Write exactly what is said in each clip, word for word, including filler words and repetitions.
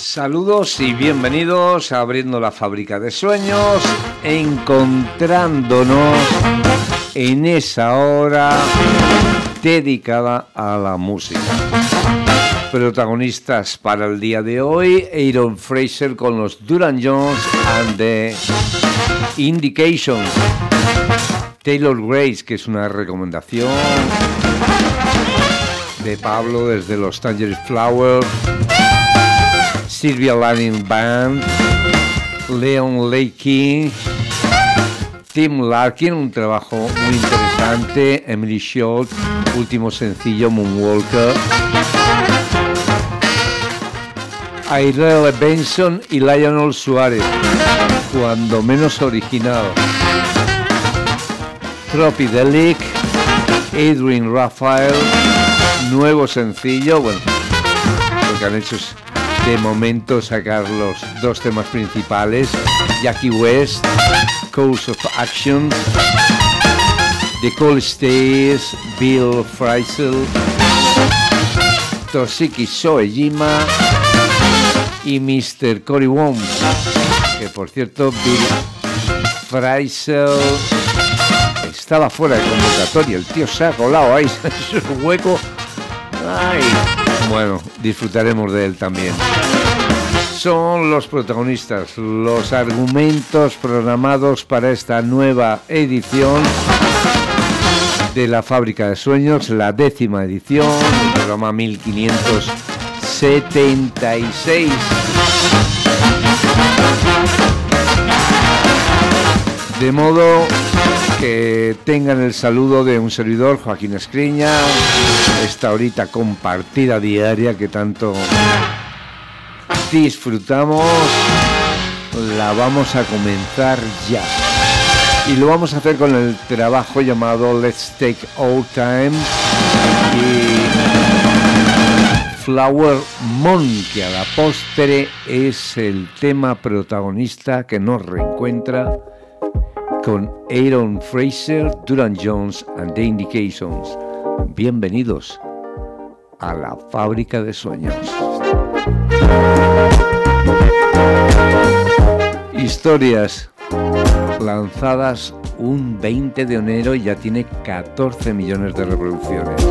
Saludos y bienvenidos a Abriendo la Fábrica de Sueños, encontrándonos en esa hora dedicada a la música. Protagonistas para el día de hoy, Aaron Fraser con los Duran Jones and the Indications. Taylor Grace, que es una recomendación de Pablo desde los Tangerine Flowers. Sylvia Lanning Band, Leon Lakey, Tim Larkin, un trabajo muy interesante, Emily Schultz, último sencillo, Moonwalker, Airelle Benson y Lionel Suárez, cuando menos original, Tropidelic, Adrian Raphael, nuevo sencillo, bueno, lo que han hecho es de momento sacar los dos temas principales, Jackie West, Course of Action, The Cold Stays, Bill Frisell, Toshiki Soejima y mister Cory Wong, que por cierto Bill Frisell estaba fuera de convocatoria, el tío se ha colado ahí, es un hueco. Ay. Bueno, disfrutaremos de él también. Son los protagonistas, los argumentos programados para esta nueva edición de La Fábrica de Sueños, la décima edición, el programa mil quinientos setenta y seis. De modo que tengan el saludo de un servidor, Joaquín Escriña, esta horita compartida diaria que tanto disfrutamos, la vamos a comenzar ya. Y lo vamos a hacer con el trabajo llamado Let's Take Our Time y Flower Moon, que a la postre es el tema protagonista que nos reencuentra con Aaron Fraser, Duran Jones and the Indications. Bienvenidos a La Fábrica de Sueños. Historias lanzadas un veinte de enero y ya tiene catorce millones de reproducciones.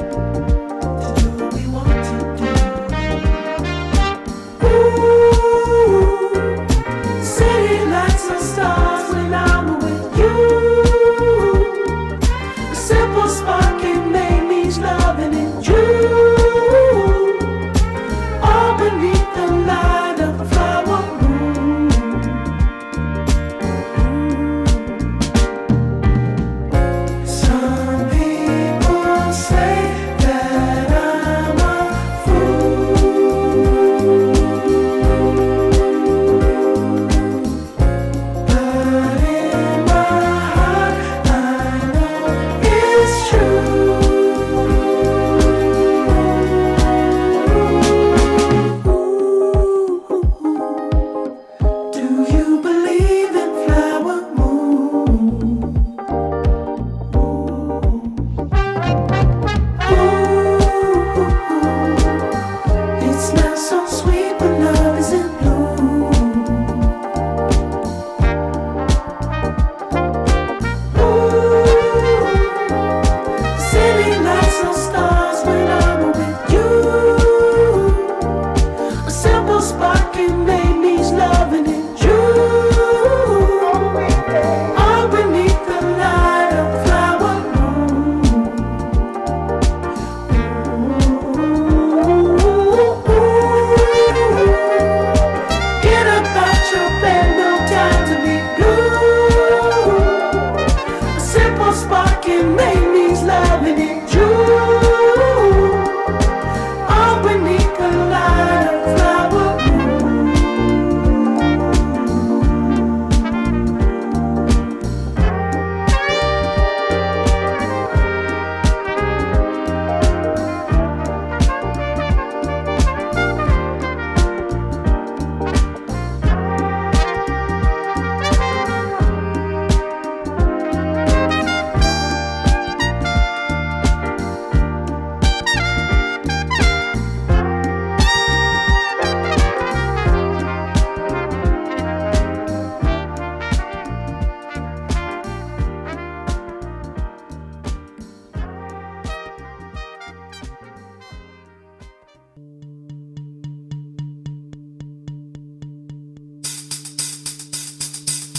Ooh.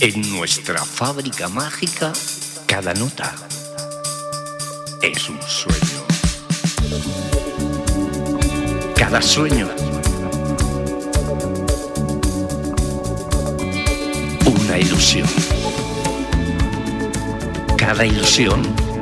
En nuestra fábrica mágica, cada nota es un sueño. Cada sueño, una ilusión. Cada ilusión,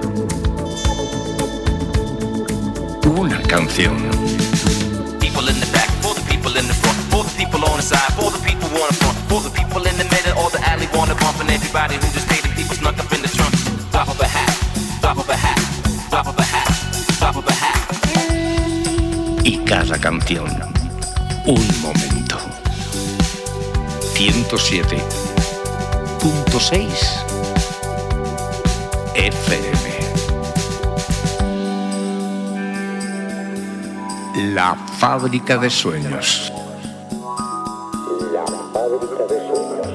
una canción. People in the back, for the people in the front, for the people on the side, for the people wanna front, for the people in the middle or the alley wanna bump, and everybody who just paid the people snuck up in the trunk. Drop of a hat, drop of a hat, drop of a hat, drop of a hat. Y cada canción, un momento. ciento siete punto seis F M. La fábrica de sueños. La fábrica de sueños.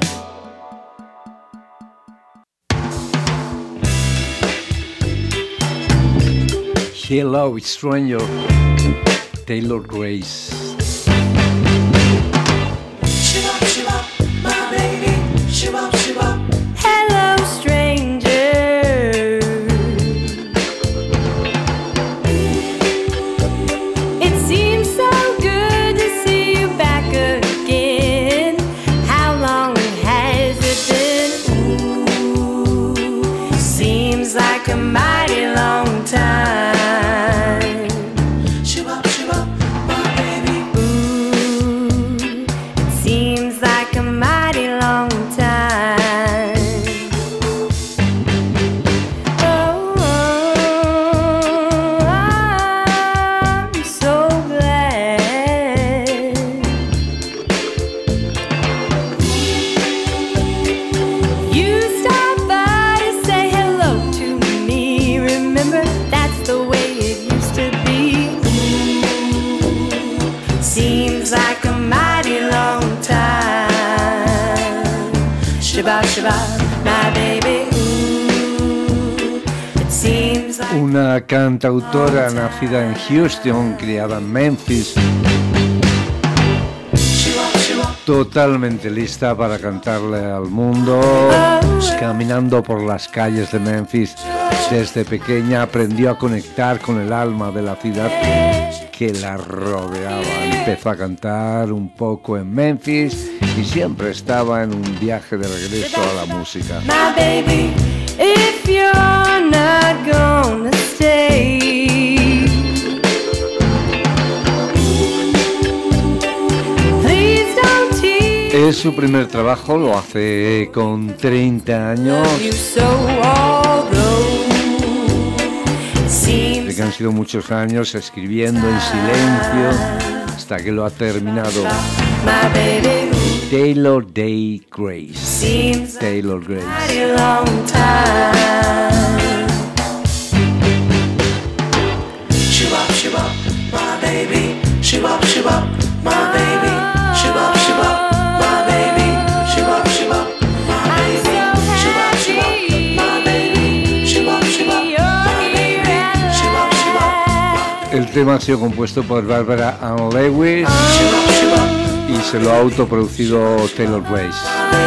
Hello, Stranger, Taylor Grace. Hello, stranger. It seems so good to see you back again. How long has it been? Ooh, seems like a mighty long time. Una cantautora nacida en Houston, criada en Memphis, totalmente lista para cantarle al mundo, caminando por las calles de Memphis. Desde pequeña aprendió a conectar con el alma de la ciudad que la rodeaba. Empezó a cantar un poco en Memphis y siempre estaba en un viaje de regreso a la música. My baby, if you're not gonna stay, please don't tease. Es su primer trabajo, lo hace con treinta años. De que han sido muchos años escribiendo en silencio hasta que lo ha terminado. Taylor Day Grace. Taylor Grace. El tema ha sido compuesto por Barbara Ann Lewis y se lo ha autoproducido Taylor Grace.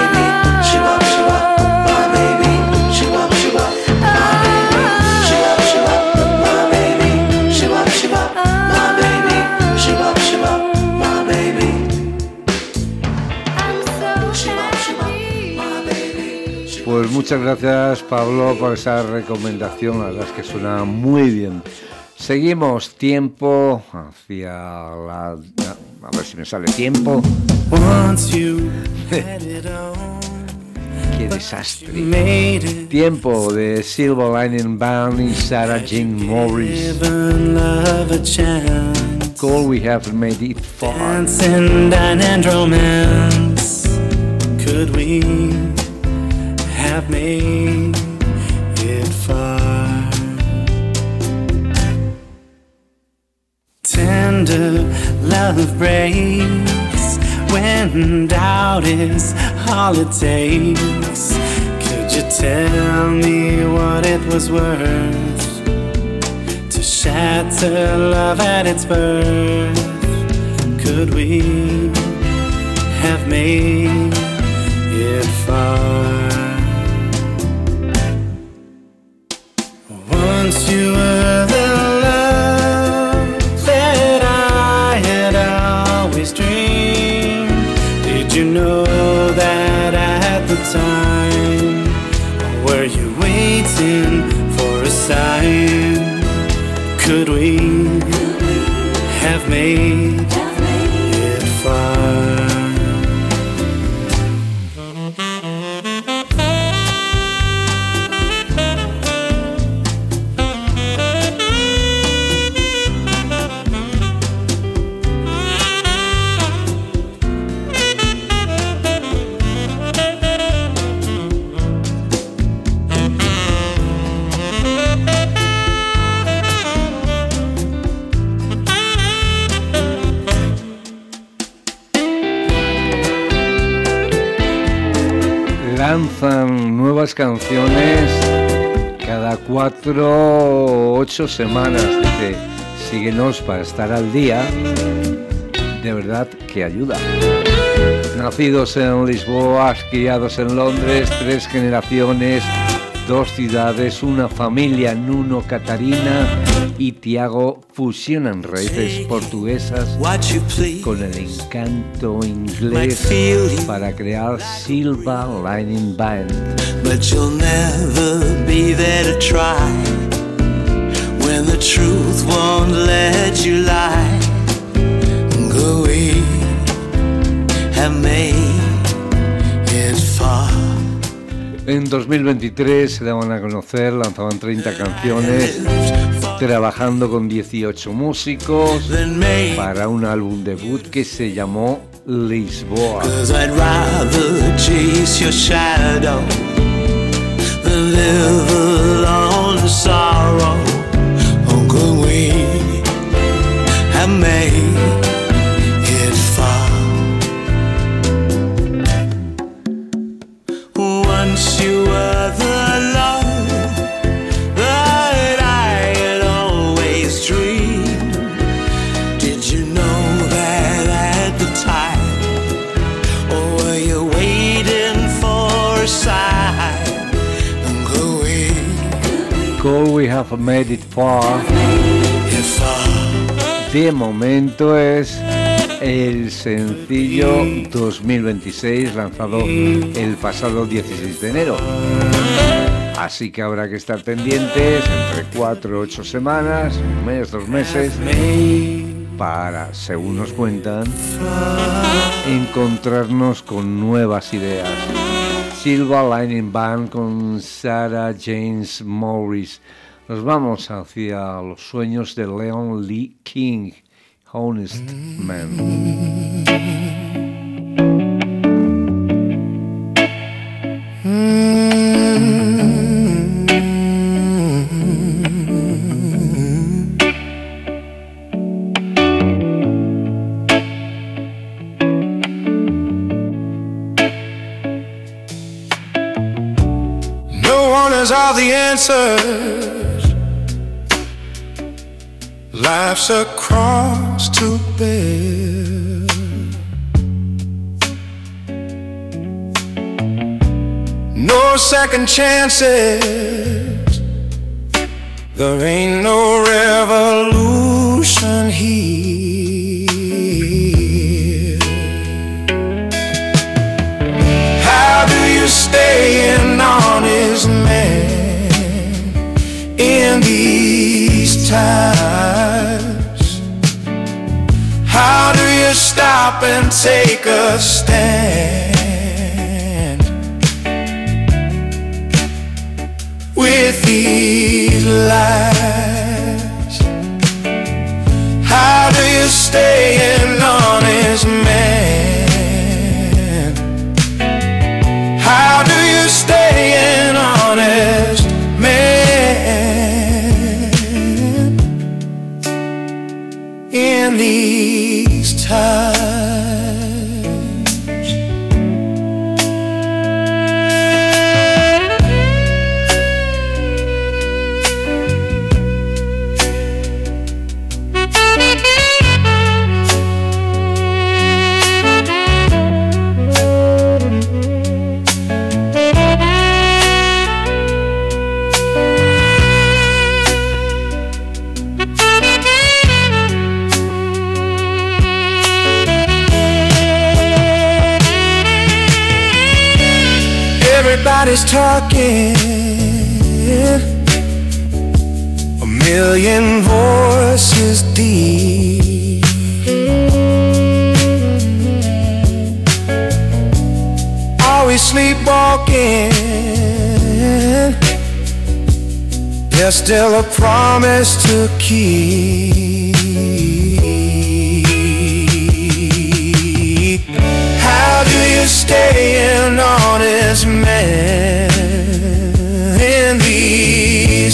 Pues muchas gracias, Pablo, por esa recomendación. La verdad es que suena muy bien. Seguimos, tiempo hacia la... A ver si me sale tiempo. Qué desastre. Tiempo de Silver Lining Band y Sarah Jane Morris. Call We Have Made It Far. Dancing, dine and romance. Could we have made it far? Tender love breaks when doubt is all it takes. Could you tell me what it was worth to shatter love at its birth? Could we have made it far? Did you know that at the time? Or were you waiting for a sign? Could we have made it far? Lanzan nuevas canciones cada cuatro o ocho semanas. Dice, síguenos para estar al día. De verdad que ayuda. Nacidos en Lisboa, criados en Londres, tres generaciones, dos ciudades, una familia, Nuno, Catarina y Tiago, fusionan raíces portuguesas con el encanto inglés para crear Silver Lining Band. But you'll never be there to try when the truth won't let you lie. Go we have made it far. En dos mil veintitrés se daban a conocer, lanzaban treinta canciones, trabajando con dieciocho músicos para un álbum debut que se llamó Lisboa. Once you were the love that I had always dreamed. Did you know that at the time? Or were you waiting for a sign? And could we, Could we have made it far? if far? De momento es el sencillo dos mil veintiséis, lanzado el pasado dieciséis de enero. Así que habrá que estar pendientes entre cuatro o ocho semanas, un mes, dos meses, para, según nos cuentan, encontrarnos con nuevas ideas. Silver Lining Band con Sarah James Morris. Nos vamos hacia los sueños de Leon Lee King, Honest Man. No one has all the answers. Life's a cross to bear. No second chances. There ain't no revolution here. How do you stay an honest man in these times? How do you stop and take a stand with these lies? How do you stay an honest man? How do you stay an honest man in these times? Everybody's talking, a million voices deep. Always sleepwalking, there's still a promise to keep. How do you stay an honest man in these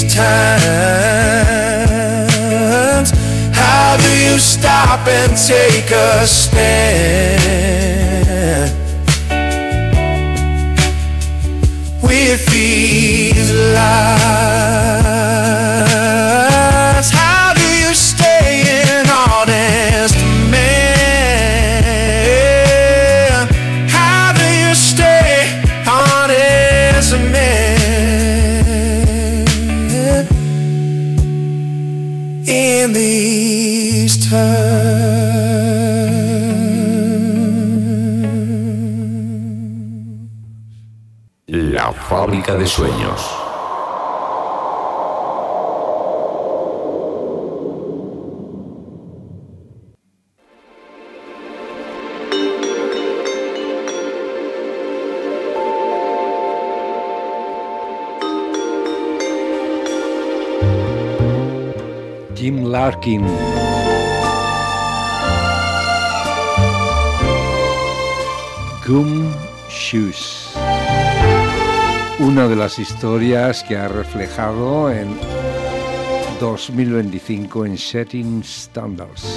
times? How do you stop and take a stand with these lies? How do you stay an honest man? How do you stay honest man in these times? La fábrica de sueños. Jim Larkin. Gum Shoes. Una de las historias que ha reflejado en dos mil veinticinco en Setting Standards.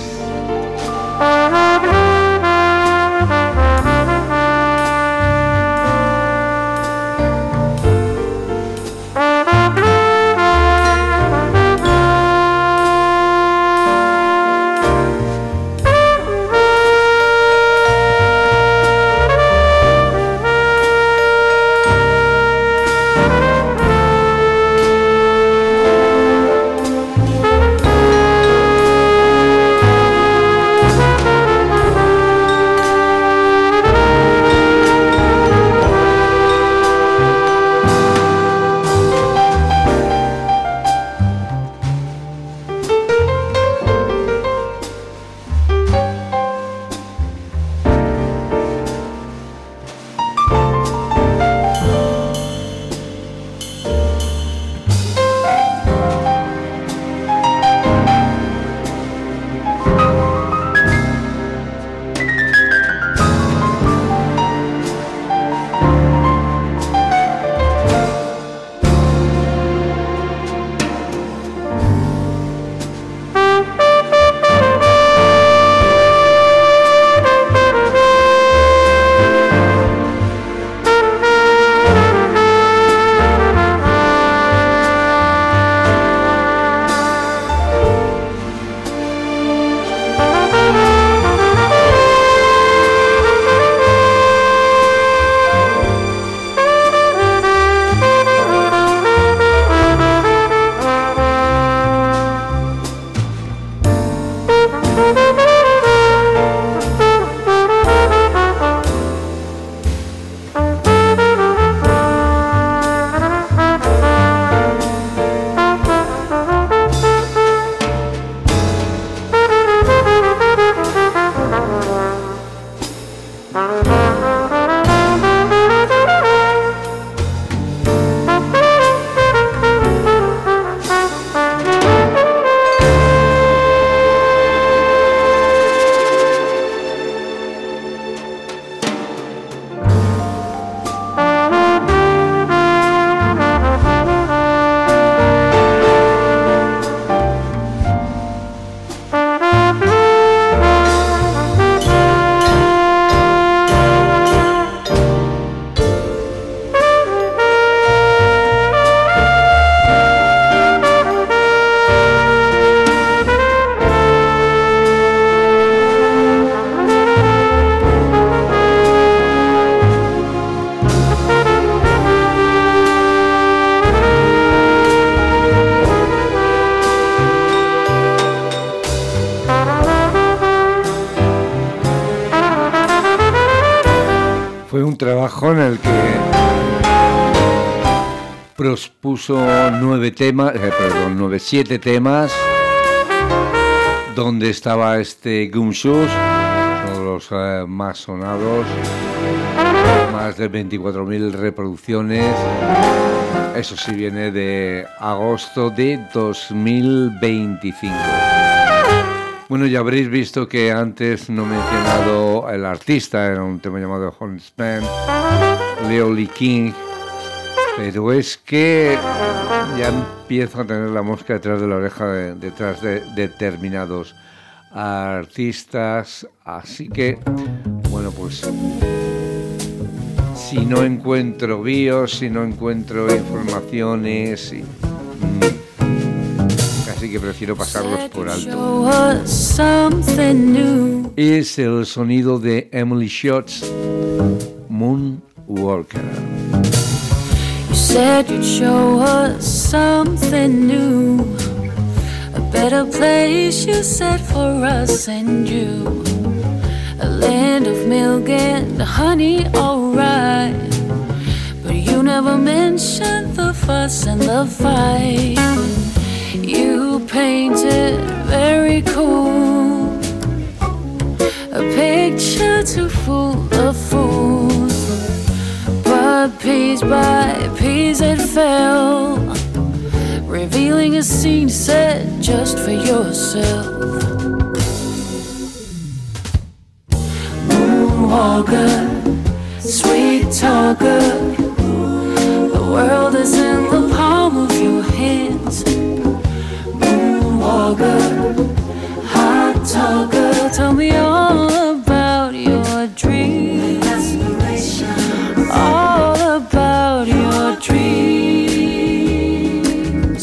Fue un trabajo en el que Propuso nueve temas, eh, perdón, nueve, siete temas, donde estaba este Gumshoes, uno de los eh, más sonados, más de veinticuatro mil reproducciones. Eso sí viene de agosto de dos mil veinticinco. Bueno, ya habréis visto que antes no he mencionado el artista, era un tema llamado Hornsman, Leo Lee King, pero es que ya empiezo a tener la mosca detrás de la oreja, de, detrás de determinados artistas, así que, bueno, pues si no encuentro bios, si no encuentro informaciones, y, así que prefiero pasarlos por alto. Es el sonido de Emily Schotts, Moonwalker. You said you'd show us something new, a better place you said for us and you, a land of milk and honey, alright, but you never mentioned the fuss and the fight. You painted very cool, a picture to fool the fools, but piece by piece it fell, revealing a scene set just for yourself. Moonwalker, sweet talker, the world is in the palm of your hands. Moonwalker, hot talker, tell me all about your dreams, all about your dreams.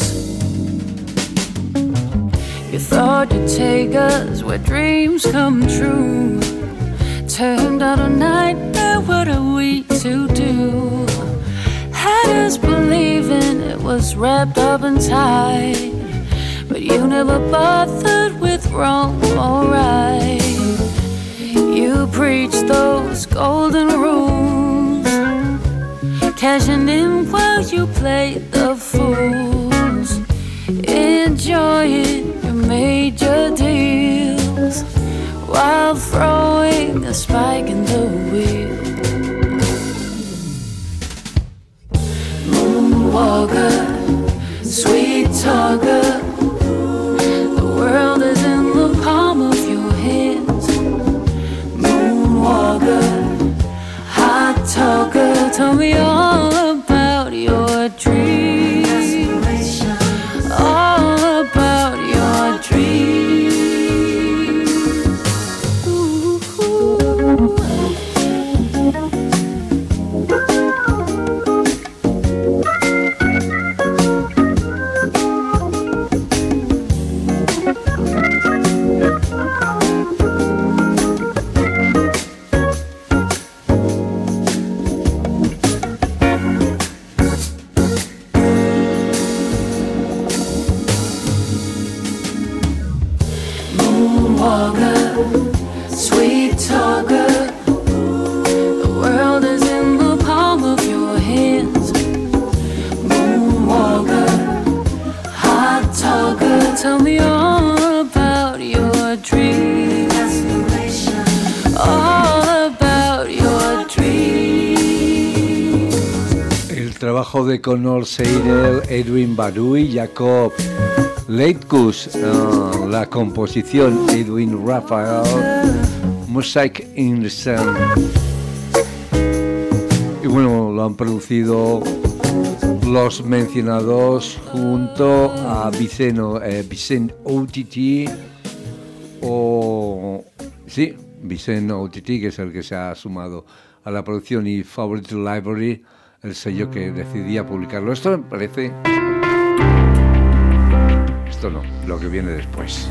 You thought you'd take us where dreams come true, turned out a nightmare, what are we to do? Had us believing it was wrapped up and tied, but you never bothered with wrong or right. You preached those golden rules, cashing in while you played the fools, enjoying your major deals while throwing a spike in the wheel. Moonwalker, sweet talker, the world is in the palm of your hands. Moonwalker, hot talker, tell me all about your dreams, all about your dreams. Ooh, ooh. Sweet talker, the world is in the palm of your hands. Moonwalker, hot talker, tell me all about your dreams, all about your dreams. El trabajo de Connor Seidel, Edwin Badui, Jacob Leitkus, uh, la composición Edwin Raphael, Mosaic in the Sun. Y bueno, lo han producido los mencionados junto a Viceno, eh, Vicent O T T, o sí, Vicent O T T, que es el que se ha sumado a la producción, y Favorite Library, el sello que decidía publicarlo. Esto me parece... Esto no, lo que viene después.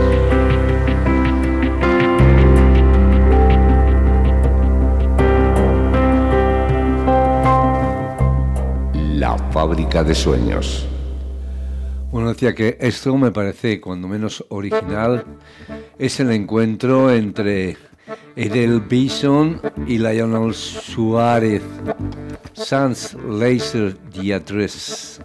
La fábrica de sueños. Bueno, decía que esto me parece cuando menos original. Es el encuentro entre Edel Bison y Lionel Suárez. Sans Laser Diatres.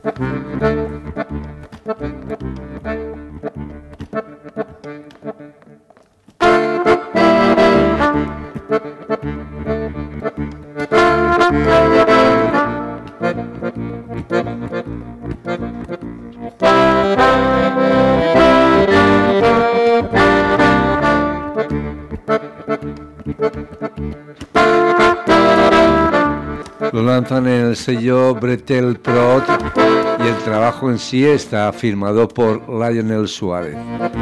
Lo lanzan en el sello Bretel Prod y el trabajo en sí está firmado por Lionel Suárez.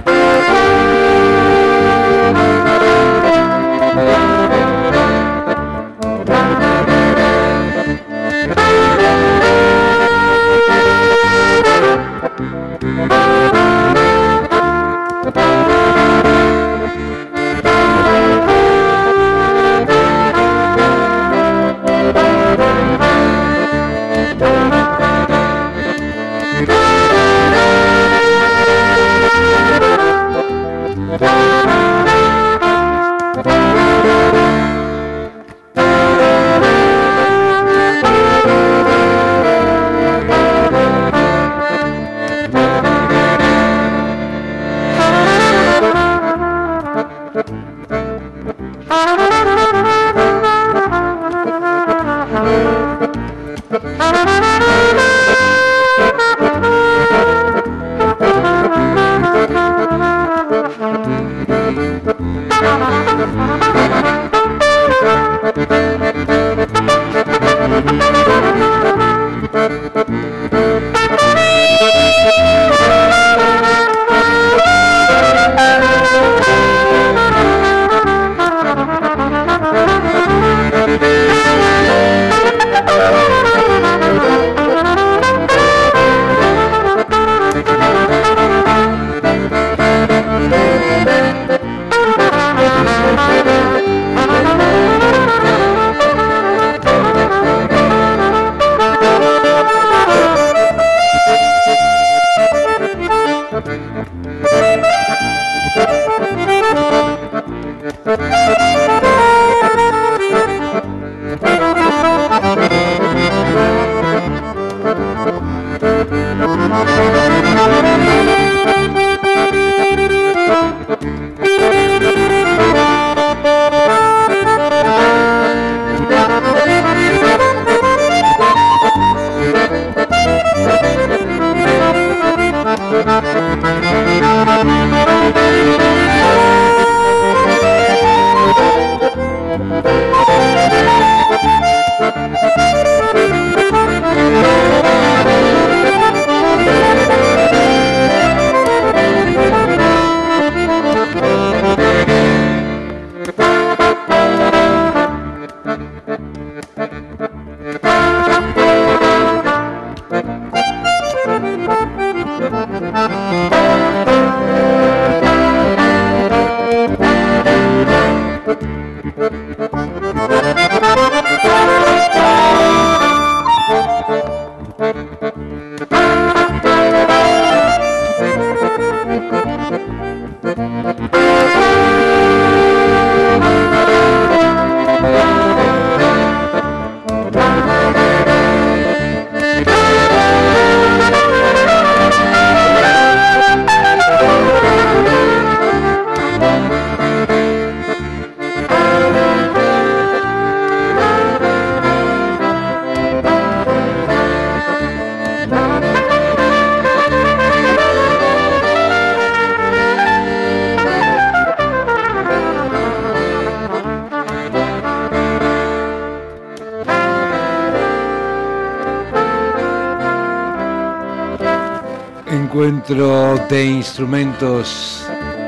Encuentro de instrumentos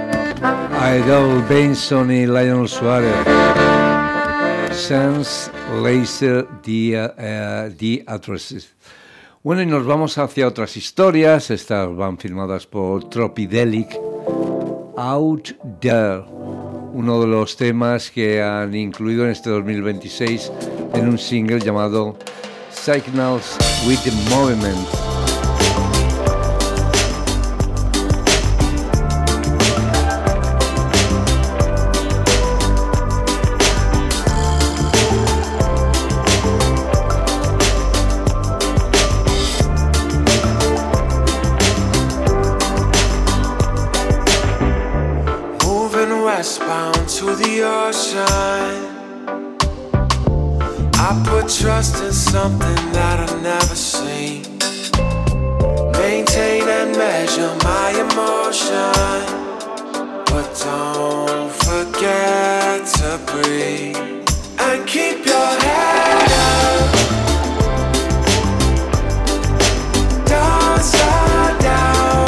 a Errol Benson y Lionel Suárez. Sans Laser Diatres. Bueno, y nos vamos hacia otras historias. Estas van firmadas por Tropidelic. Out There, uno de los temas que han incluido en este dos mil veintiséis en un single llamado Signals with the Movement. I put trust in something that I've never seen. Maintain and measure my emotion, but don't forget to breathe and keep your head up. Don't slow down.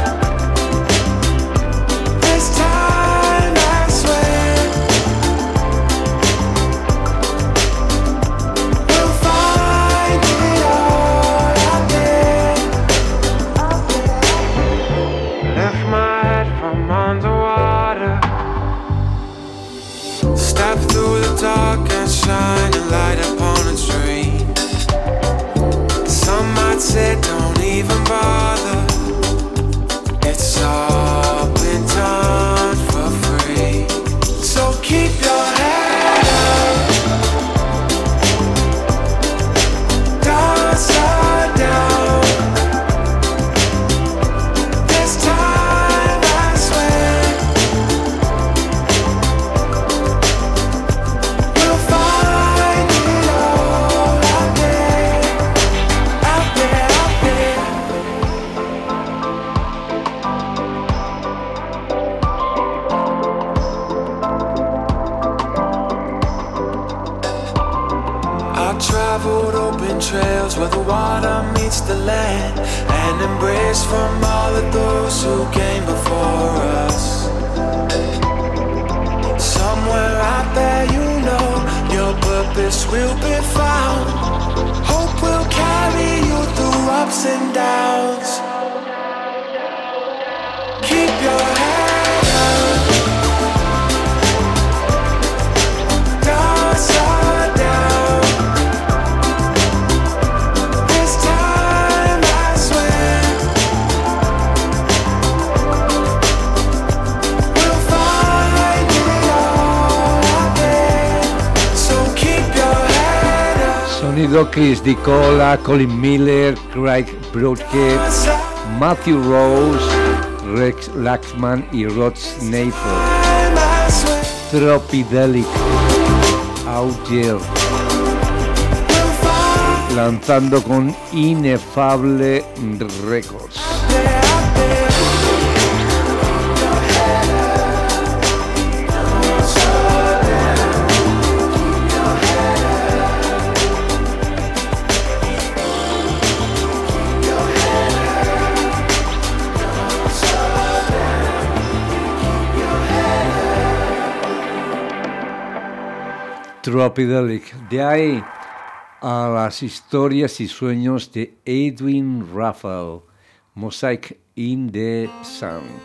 This time I swear we'll find it all out there. Lift my head from underwater. Step through the dark and shine a light upon a dream. Some might say don't even bother. It's all been done for free. So keep your head up. Don't slow down. This time I swear we'll find it all out there, out there, out there. I traveled open trails where the water meets the land, and embraced from all of those who came before us. Somewhere out there, you know, your purpose will be found. Hope will carry you through ups and downs. Keep your head up. Don't slow down. This time I swear we'll find it all out there. So keep your head up. Sonido Chris Dicola, Colin Miller, Craig Broadhead, Matthew Rose, Rex Laxman y Rod Snaper. Time I swear Tropidelic, Out Here, we'll find lanzando con Ineffable Records. it out there. Tropidelic. De ahí a las historias y sueños de Edwin Raphael, Mosaic in the Sound.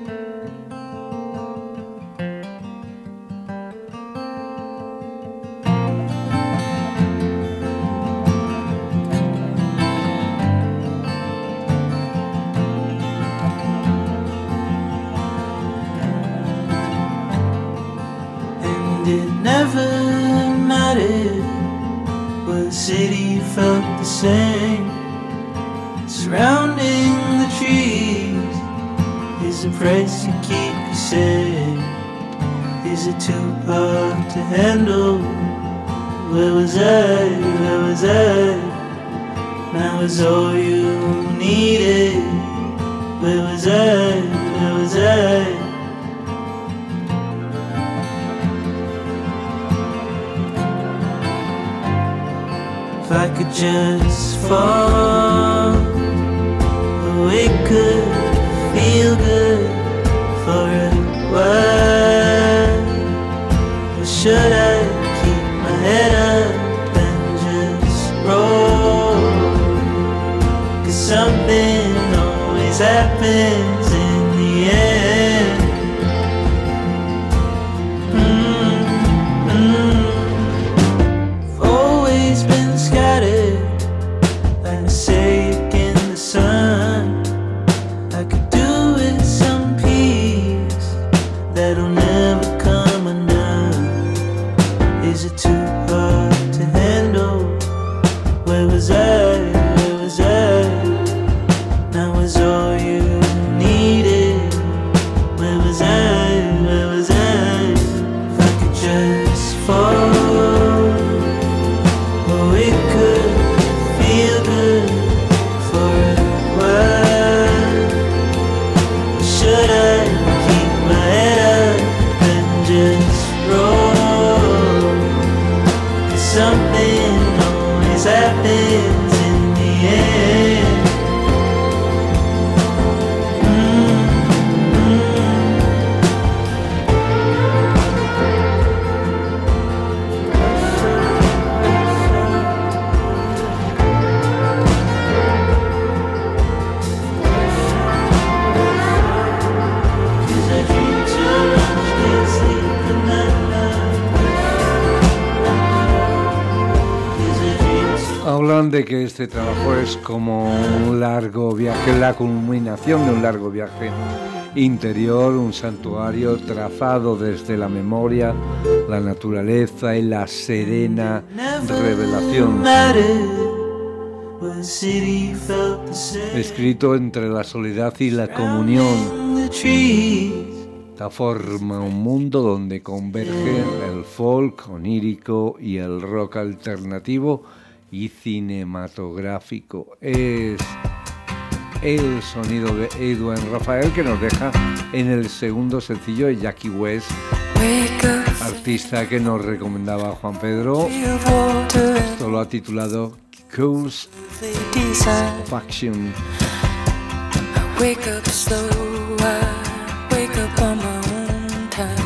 And it never mattered what city felt the same. Surrounding the trees is a price to keep you safe. Is it too hard to handle? Where was I? Where was I? Now is all you needed. Where was I? Where was I? If I could just fall away, could feel good for a while. Or should I keep my head up and just roll? 'Cause something always happens in the end. Mm-hmm. I've always been scattered like a mosaic in the sun. I could do with some peace that'll never come undone. Is it too hard to handle? Where was I? Where was I? Now is all you need. something always happens in the end. Hablan de que este trabajo es como un largo viaje, la culminación de un largo viaje interior, un santuario trazado desde la memoria, la naturaleza y la serena revelación. Escrito entre la soledad y la comunión. Esta forma un mundo donde convergen el folk onírico y el rock alternativo y cinematográfico. Es el sonido de Edwin Rafael, que nos deja en el segundo sencillo de Jackie West, artista que nos recomendaba Juan Pedro. Esto lo ha titulado Course of Action. Wake up slow, I wake up on my own time.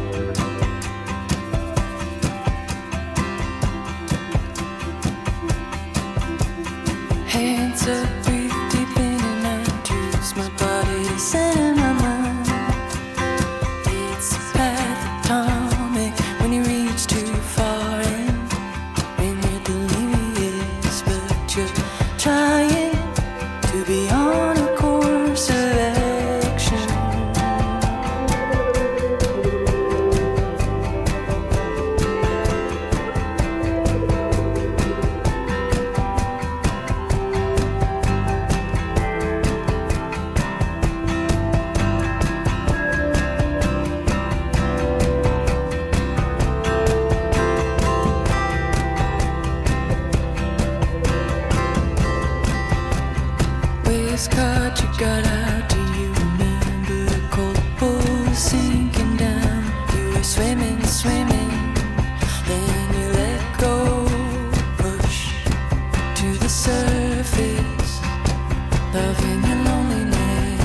Hands up, breathe deep in and out, juice my body, center my mind. It's a path atomic when you reach too far in, when you're delirious, but you're trying to be on a course of action. Card you got out, do you remember the cold pool sinking down? You were swimming, swimming, then you let go, push to the surface, loving your loneliness.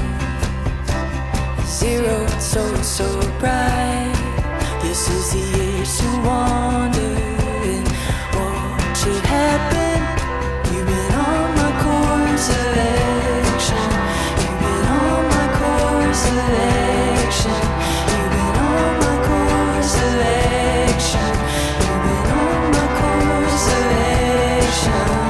Zero, so, so bright. This is the age to wander, and what should happen? You've been on my course of action. You've been on my course of action. You've been on my course of action. You've been on my course of action.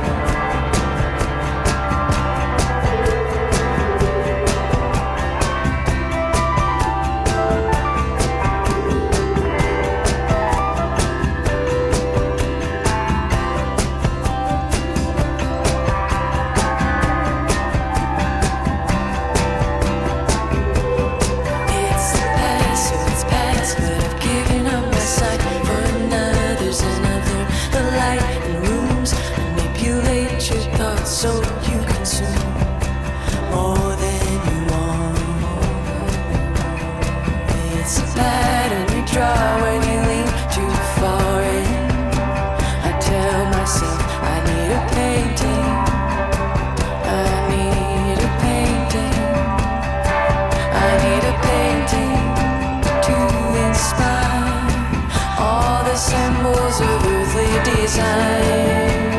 So you consume more than you want. It's a pattern you draw when you lean too far in. I tell myself I need a painting. I need a painting. I need a painting to inspire all the symbols of earthly design.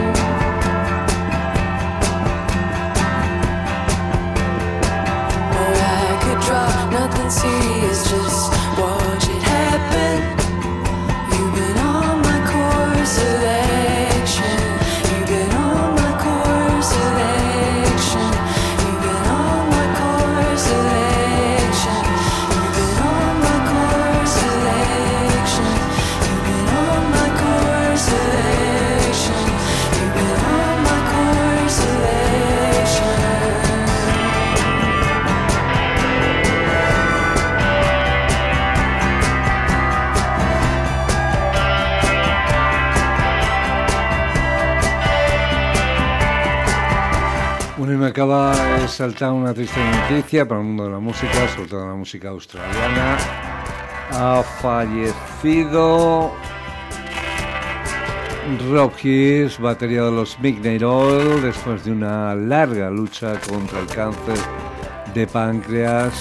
Nothing serious, just watch it happen. You've been on my course of action. You've been on my course of action. You've been on my course of action. You've been on my course of action. You've been on my course of action. You've been on my course of action. Bueno, y me acaba de saltar una triste noticia para el mundo de la música, sobre todo la música australiana. Ha fallecido Rob Hirsch, batería de los Midnight Oil, después de una larga lucha contra el cáncer de páncreas.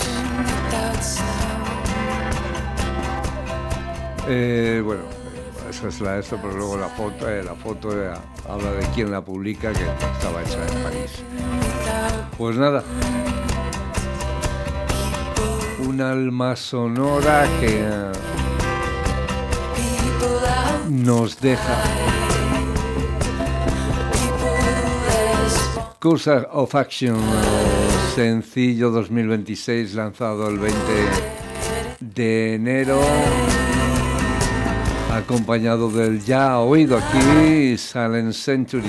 Eh, bueno, esa es la esto, pero luego la foto, eh, la foto eh, habla de quién la publica, que estaba hecha en París. Pues nada, un alma sonora que eh, nos deja. Course of Action, sencillo dos mil veintiséis, lanzado el veinte de enero, acompañado del ya oído aquí Silent Century.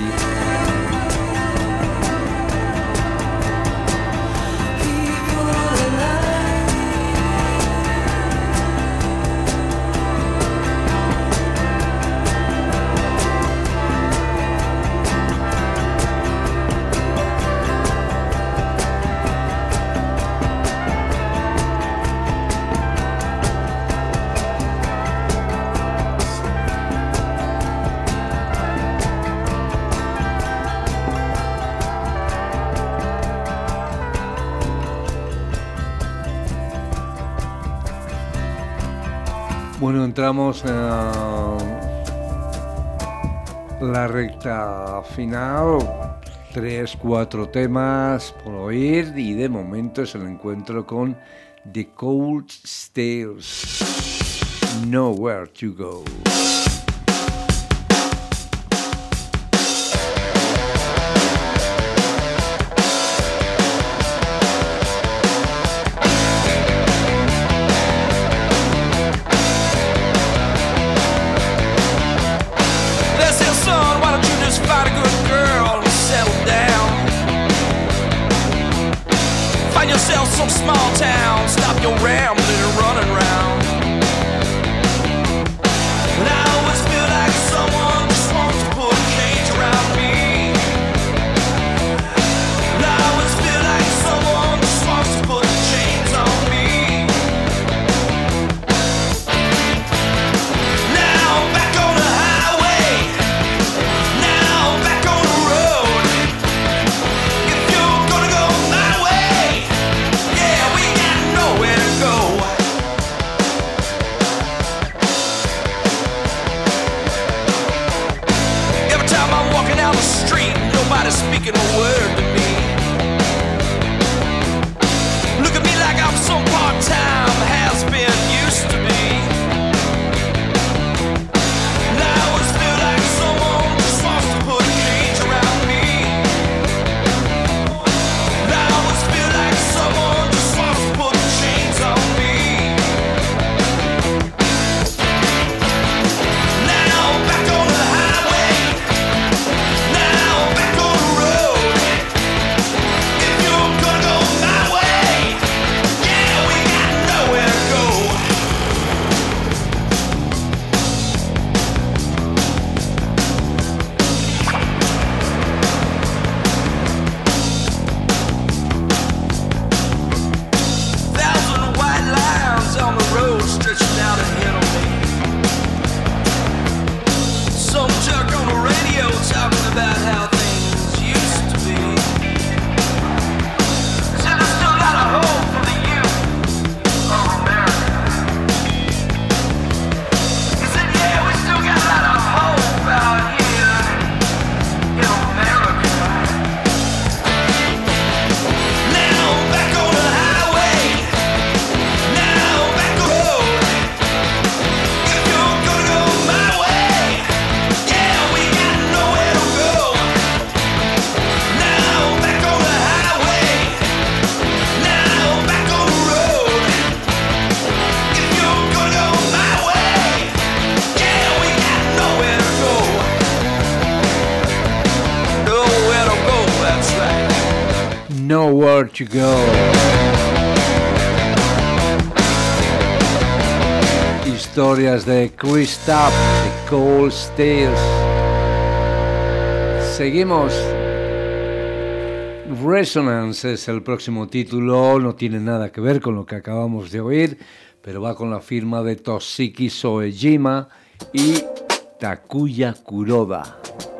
Bueno, entramos en la recta final, tres, cuatro temas por oír y de momento es el encuentro con The Cold Stairs, Nowhere to Go. Some small town, stop your rambling and running around. And I always feel like someone just wants to put a cage around me. And I always feel like someone just wants to put chains on me. Now I'm back on the highway. Now I'm back on the road. If you're gonna go my way, yeah, we got nowhere to go. Every time I'm walking down the street, nobody's speaking a word to me. Look at me like I'm some part-time has-been used to be. And I always feel like someone just wants to put a cage around me. And I always feel like someone just wants to put chains on me. Now I'm back on the highway. Now I'm back on the road. If you're gonna go my way, yeah, we got nowhere to go. Thousand white lines on the road stretching out ahead of me. Some jerk on the radio talking about how things used to be. Said there's still not a hope for the youth of America. He said, yeah, we still got a lot of hope out here in America. Now I'm back on the highway. Now I'm back on the road. If you're gonna go my way, yeah, we got nowhere to go. Now I'm back on the highway. Now I'm back on the road. If you're gonna go my way, yeah, we got nowhere to go. Nowhere to go, that's right. Nowhere to Go. Historias de Chris Tapp, The Cold Stairs. Seguimos. Resonance es el próximo título, no tiene nada que ver con lo que acabamos de oír, pero va con la firma de Toshiki Soejima y Takuya Kuroda.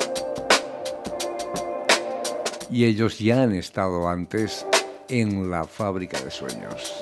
Y ellos ya han estado antes en la Fábrica de Sueños.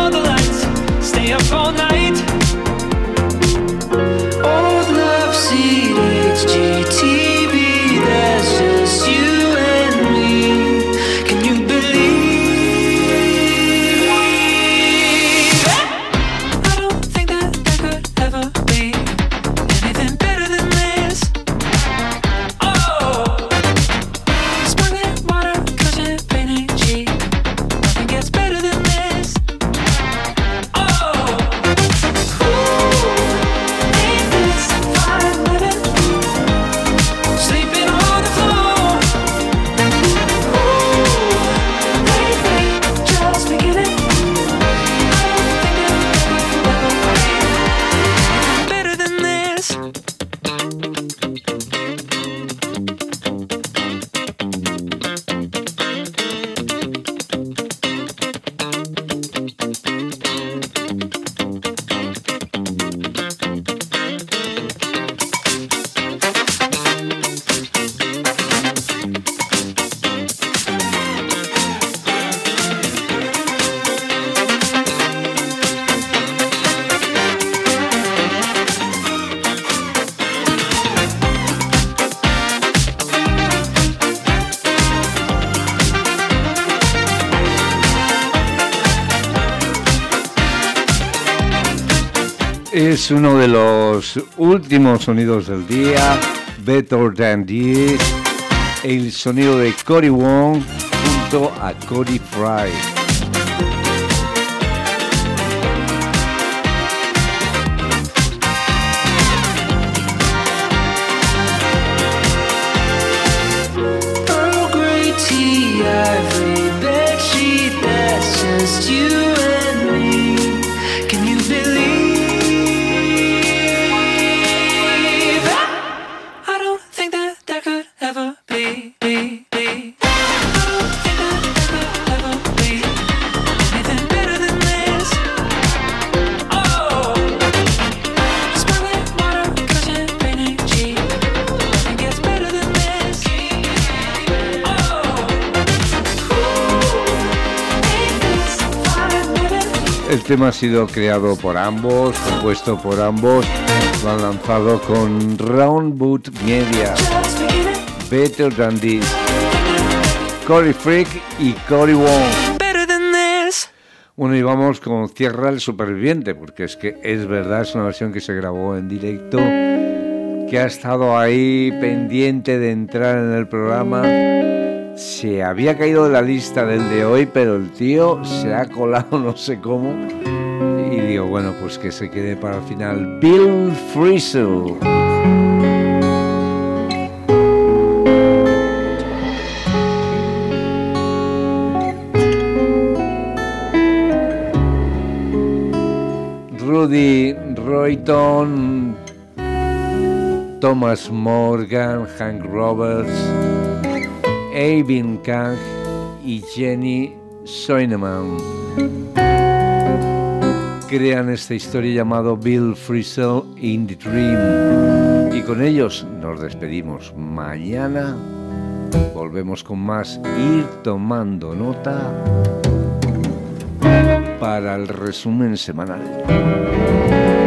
Stay up all night. Old love, see Es uno de los últimos sonidos del día, Better Than This, el sonido de Cory Wong junto a Cody Fry. Earl Grey tea, ivory bedsheet, that's just you and me. Can you believe? I don't think that that could ever be, be, be. I don't think that that could ever be anything better than this. Oh, sparkling water, got a champagne ain't cheap. Nothing gets better than this. Oh, ain't this fine, baby? El tema ha sido creado por ambos, compuesto por ambos, lo han lanzado con Roundwood Media. Just beginning. Better Than This, Cory Freak y Cory Wong. Better than this. Bueno, y vamos con Cierra el Superviviente, porque es que es verdad, es una versión que se grabó en directo, que ha estado ahí pendiente de entrar en el programa. Se había caído de la lista del de hoy, pero el tío se ha colado no sé cómo. Y digo, bueno, pues que se quede para el final. Bill Frisell. Rudy Royton, Thomas Morgan, Hank Roberts, Eivin Kang y Jenny Soineman crean esta historia llamado Bill Frisell in the Dream. Y con ellos nos despedimos. Mañana volvemos con más Ir Tomando Nota para el resumen semanal.